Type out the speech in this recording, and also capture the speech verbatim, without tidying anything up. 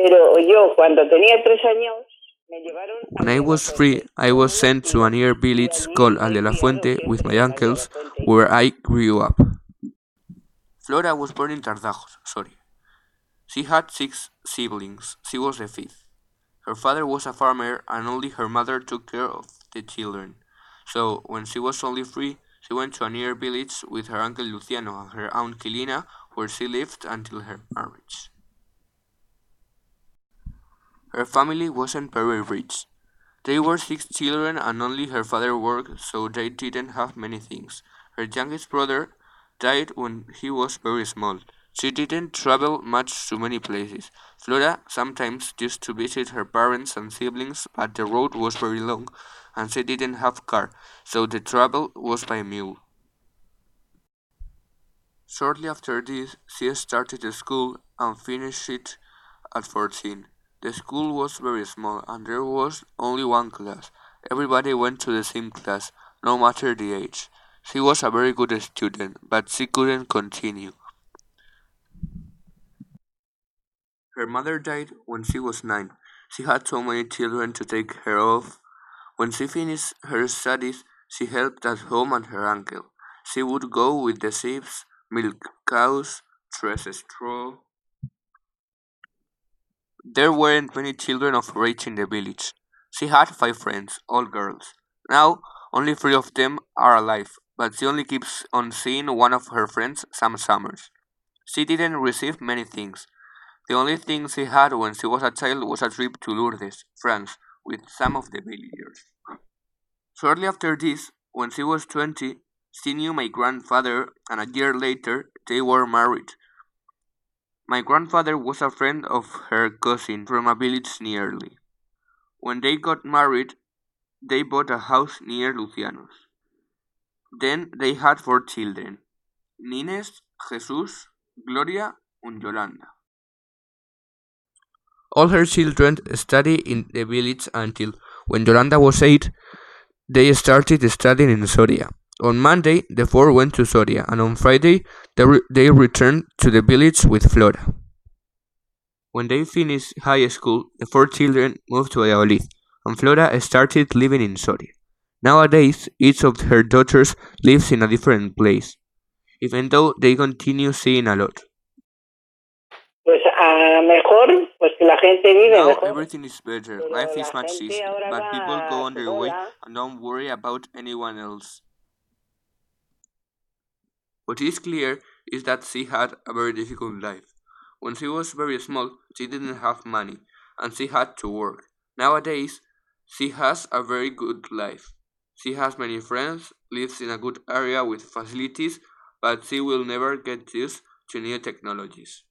When I was three, I was sent to a near village called Al de la Fuente with my uncles, where I grew up. Flora was born in Tardajos, sorry. She had six siblings. She was the fifth. Her father was a farmer and only her mother took care of the children. So, when she was only three, she went to a near village with her uncle Luciano and her aunt Quilina, where she lived until her marriage. Her family wasn't very rich. They were six children and only her father worked, so they didn't have many things. Her youngest brother died when he was very small. She didn't travel much to many places. Flora sometimes used to visit her parents and siblings, but the road was very long and she didn't have car, so the travel was by mule. Shortly after this, she started school and finished it at fourteen. The school was very small and there was only one class. Everybody went to the same class, no matter the age. She was a very good student, but she couldn't continue. Her mother died when she was nine. She had so many children to take care of. When she finished her studies, she helped at home and her uncle. She would go with the sheep, milk cows, thresh straw. There weren't many children of her age in the village. She had five friends, all girls. Now, only three of them are alive, but she only keeps on seeing one of her friends some summers. She didn't receive many things. The only thing she had when she was a child was a trip to Lourdes, France, with some of the villagers. Shortly after this, when she was twenty, she knew my grandfather, and a year later, they were married. My grandfather was a friend of her cousin from a village nearly. When they got married, they bought a house near Luciano's. Then they had four children: Nines, Jesus, Gloria, and Yolanda. All her children studied in the village until, when Yolanda was eight, they started studying in Soria. On Monday, the four went to Soria, and on Friday, they, re- they returned to the village with Flora. When they finished high school, the four children moved to Valladolid, and Flora started living in Soria. Nowadays, each of her daughters lives in a different place, even though they continue seeing a lot. Pues a mejor, pues que la gente vive Now mejor. everything is better, Pero life la is much gente easier, ahora but people va go a on su their way bola. and don't worry about anyone else. What is clear is that she had a very difficult life. When she was very small, she didn't have money, and she had to work. Nowadays, she has a very good life. She has many friends, lives in a good area with facilities, but she will never get used to new technologies.